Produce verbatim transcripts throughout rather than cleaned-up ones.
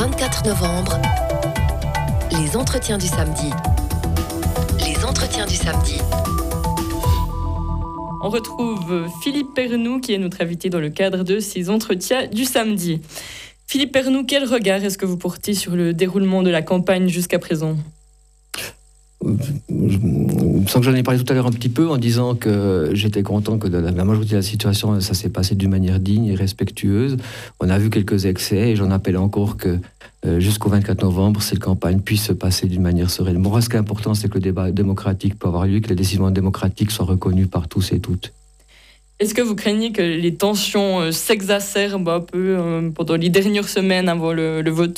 vingt-quatre novembre, les entretiens du samedi. Les entretiens du samedi. On retrouve Philippe Pernoud qui est notre invité dans le cadre de ces entretiens du samedi. Philippe Pernoud, quel regard est-ce que vous portez sur le déroulement de la campagne jusqu'à présent ? Je me sens que j'en ai parlé tout à l'heure un petit peu en disant que j'étais content que dans la majorité de la situation, ça s'est passé d'une manière digne et respectueuse. On a vu quelques excès et j'en appelle encore que euh, jusqu'au vingt-quatre novembre, cette campagne puisse se passer d'une manière sereine. Moi, ce qui est important, c'est que le débat démocratique peut avoir lieu, que les décisions démocratiques soient reconnues par tous et toutes. Est-ce que vous craignez que les tensions euh, s'exacerbent un peu euh, pendant les dernières semaines avant le, le vote ?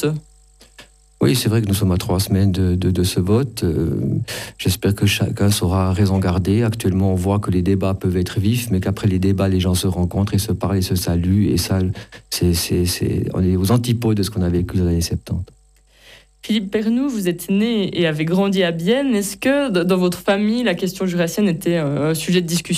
Oui, c'est vrai que nous sommes à trois semaines de, de, de ce vote. Euh, j'espère que chacun saura raison garder. Actuellement, on voit que les débats peuvent être vifs, mais qu'après les débats, les gens se rencontrent et se parlent et se saluent. Et ça, c'est, c'est, c'est, on est aux antipodes de ce qu'on a vécu dans les années soixante-dix. Philippe Pernoud, vous êtes né et avez grandi à Bienne. Est-ce que dans votre famille, la question jurassienne était un sujet de discussion ?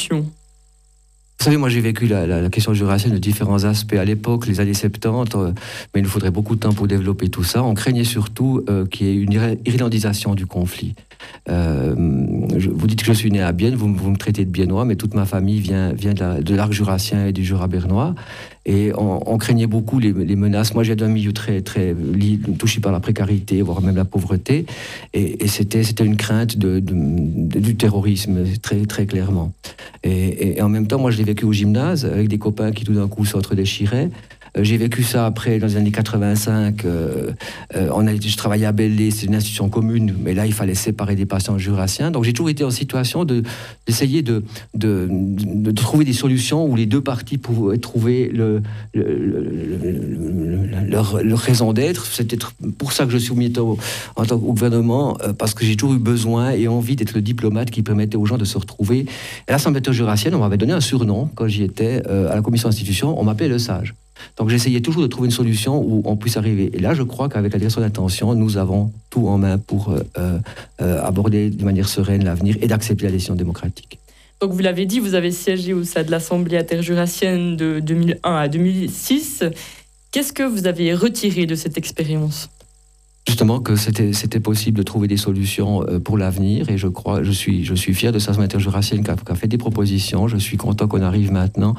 Vous savez, moi j'ai vécu la, la, la question jurassienne de différents aspects à l'époque, les années soixante-dix, euh, mais il nous faudrait beaucoup de temps pour développer tout ça. On craignait surtout euh, qu'il y ait une iré- irlandisation du conflit. Euh, je, vous dites que je suis né à Bienne, vous, vous me traitez de Biennois, mais toute ma famille vient, vient de, la, de l'arc jurassien et du Jura bernois. Et on, on craignait beaucoup les, les menaces. Moi, j'ai d'un milieu très, très li, touché par la précarité, voire même la pauvreté. Et, et c'était, c'était une crainte de, de, de, du terrorisme, très, très clairement. Et, et, et en même temps, moi, je l'ai vécu au gymnase, avec des copains qui, tout d'un coup, s'entre-déchiraient. Euh, j'ai vécu ça après, dans les années quatre-vingt-cinq. Euh, euh, on a, je travaillais à Belley, c'est une institution commune, mais là, il fallait séparer des patients jurassiens. Donc, j'ai toujours été en situation de, d'essayer de, de, de, de trouver des solutions où les deux parties pouvaient trouver le, le, le, le, le, leur, leur raison d'être. C'était pour ça que je suis mis au, en tant que gouvernement, euh, parce que j'ai toujours eu besoin et envie d'être le diplomate qui permettait aux gens de se retrouver. À l'Assemblée jurassienne, on m'avait donné un surnom quand j'y étais euh, à la commission d'institution, on m'appelait le sage. Donc j'essayais toujours de trouver une solution où on puisse arriver. Et là, je crois qu'avec la direction d'intention, nous avons tout en main pour euh, euh, aborder de manière sereine l'avenir et d'accepter la décision démocratique. Donc vous l'avez dit, vous avez siégé au sein de l'Assemblée interjurassienne de deux mille un à deux mille six. Qu'est-ce que vous avez retiré de cette expérience ? Justement que c'était, c'était possible de trouver des solutions pour l'avenir et je crois, je suis, je suis fier de cette Assemblée interjurassienne qui a, qui a fait des propositions. Je suis content qu'on arrive maintenant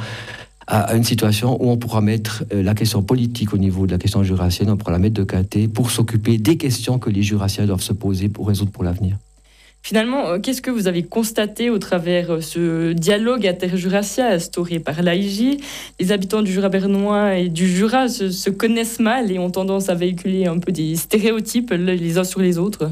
à une situation où on pourra mettre la question politique au niveau de la question jurassienne, on pourra la mettre de côté pour s'occuper des questions que les jurassiens doivent se poser pour résoudre pour l'avenir. Finalement, qu'est-ce que vous avez constaté au travers ce dialogue interjurassien instauré par l'A I J ? Les habitants du Jura bernois et du Jura se, se connaissent mal et ont tendance à véhiculer un peu des stéréotypes les uns sur les autres.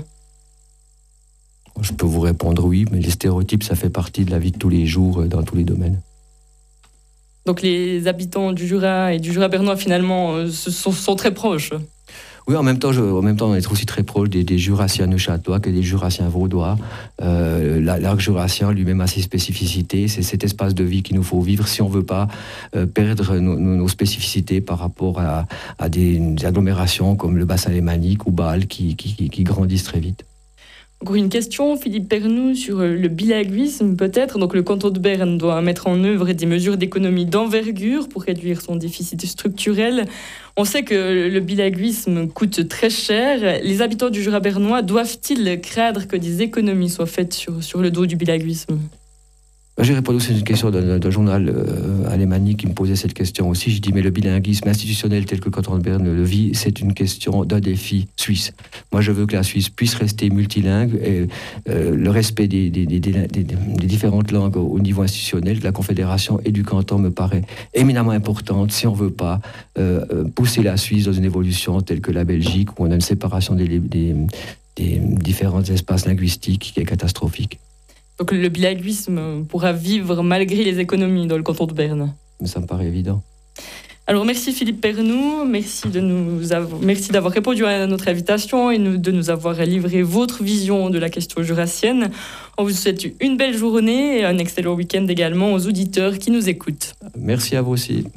Je peux vous répondre oui, mais les stéréotypes, ça fait partie de la vie de tous les jours dans tous les domaines. Donc les habitants du Jura et du Jura bernois, finalement, euh, sont, sont très proches. Oui, en même temps, je, en même temps, on est aussi très proche des, des Jurassiens neuchâtelois que des Jurassiens vaudois. Euh, l'arc jurassien lui-même a ses spécificités. C'est cet espace de vie qu'il nous faut vivre si on ne veut pas euh, perdre nos, nos spécificités par rapport à, à des, des agglomérations comme le bassin lémanique ou Bâle qui, qui, qui, qui grandissent très vite. Encore une question, Philippe Pernoud, sur le bilinguisme peut-être. Donc le canton de Berne doit mettre en œuvre des mesures d'économie d'envergure pour réduire son déficit structurel. On sait que le bilinguisme coûte très cher. Les habitants du Jura bernois doivent-ils craindre que des économies soient faites sur, sur le dos du bilinguisme ? J'ai répondu aussi à une question d'un, d'un journal euh, alémanique qui me posait cette question aussi. Je dis mais le bilinguisme institutionnel tel que le canton de Berne le vit, c'est une question d'un défi suisse. Moi, je veux que la Suisse puisse rester multilingue et euh, le respect des, des, des, des, des, des différentes langues au niveau institutionnel de la Confédération et du canton me paraît éminemment importante si on ne veut pas euh, pousser la Suisse dans une évolution telle que la Belgique où on a une séparation des, des, des différents espaces linguistiques qui est catastrophique. Donc le bilinguisme pourra vivre malgré les économies dans le canton de Berne. Ça me paraît évident. Alors merci Philippe Pernoud, merci, de nous avoir, merci d'avoir répondu à notre invitation et de nous avoir livré votre vision de la question jurassienne. On vous souhaite une belle journée et un excellent week-end également aux auditeurs qui nous écoutent. Merci à vous aussi.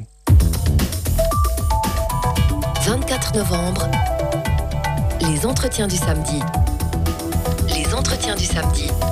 vingt-quatre novembre, les entretiens du samedi. Les entretiens du samedi.